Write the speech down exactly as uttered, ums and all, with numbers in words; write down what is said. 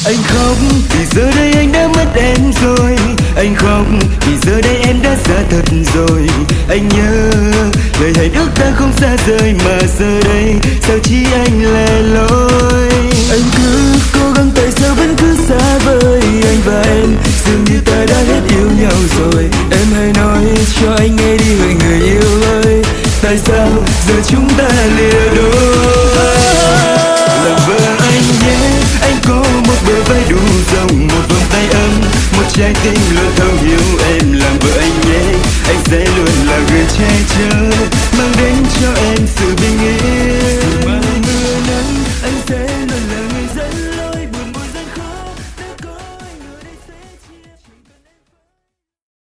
Anh khóc vì giờ đây anh đã mất em rồi. Anh khóc vì giờ đây em đã xa thật rồi. Anh nhớ lời hẹn ước ta không xa rời, mà giờ đây sao chỉ anh lẻ loi. Anh cứ cố gắng tại sao vẫn cứ xa vời. Anh và em dường như ta đã hết yêu nhau rồi. Em hãy nói cho anh nghe đi hỡi người yêu ơi, tại sao giờ chúng ta lìa đôi. Làm vợ anh nhé, anh có một bờ vai đủ rộng, một vòng tay ấm, một trái tim luôn thấu hiểu em. Làm vợ anh nhé, anh sẽ luôn là người che chở